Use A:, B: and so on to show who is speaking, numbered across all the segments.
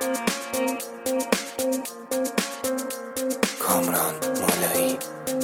A: کامران مولایی.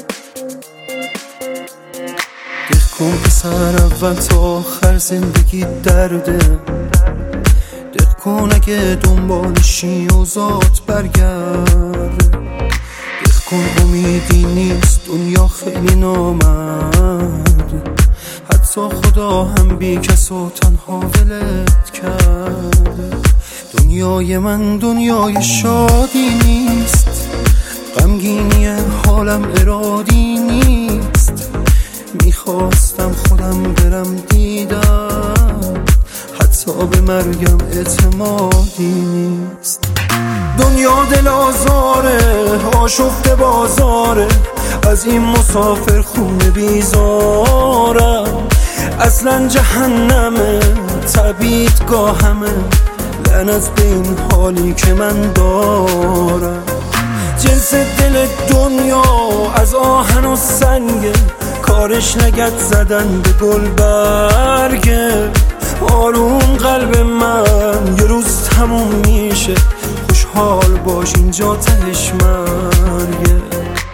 B: دق کن پسر، اول تا آخر زندگی درده. دق کن اگه دنبالشی و ذات برگرده. دق کن امیدی نیست، دنیا خیلی نامرده. حتی خدا هم بی کس و تنها ولت کرده. دنیای من دنیای شادی نیست، غمگینی حالم ارادی نیست. میخواستم خودم برم دیدم، حتی به مرگم اعتمادی نیست. دنیا دل آزاره، آشفته بازاره، از این مسافر خونه بیزارم. اصلا جهنمه، تبعیدگاهمه، لعنت به این حالی که من دارم. جنس دل دنیا از آهن و سنگه، کارش نگت زدن به گل برگه. آروم قلب من یه روز تموم میشه، خوشحال باش اینجا تهش مرگه.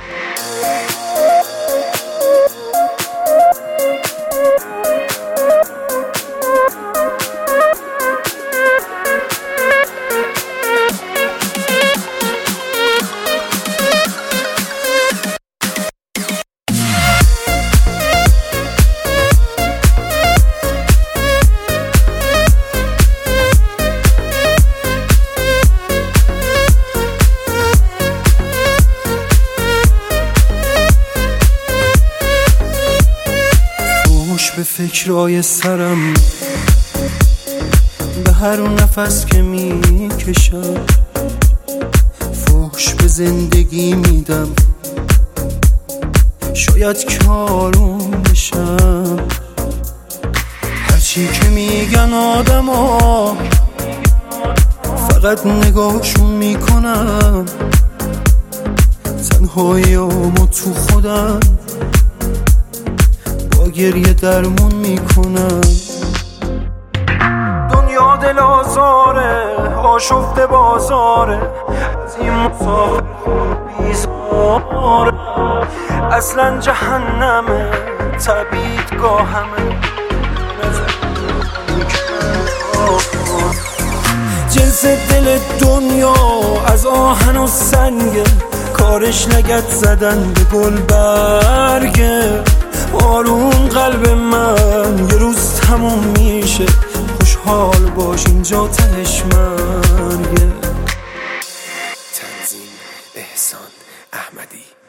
B: به فکرای سرم، به هر نفس که میکشم، فحش به زندگی میدم، شاید که آروم بشم. هرچی که میگن آدم ها، فقط نگاهشون میکنم. تنهاییامو تو خودم با گریه درمون میکنم. دنیا دل آزاره، آشفته بازاره، از این مسافر بیزاره. اصلا جهنمه، تبعیدگاهمه، جنس دل دنیا از آهن و سنگه، کارش نگت زدن به گل برگه. آروم قلب من یه روز تموم میشه، خوشحال باش اینجا تهش مرگه.
A: تنظیم احسان احمدی.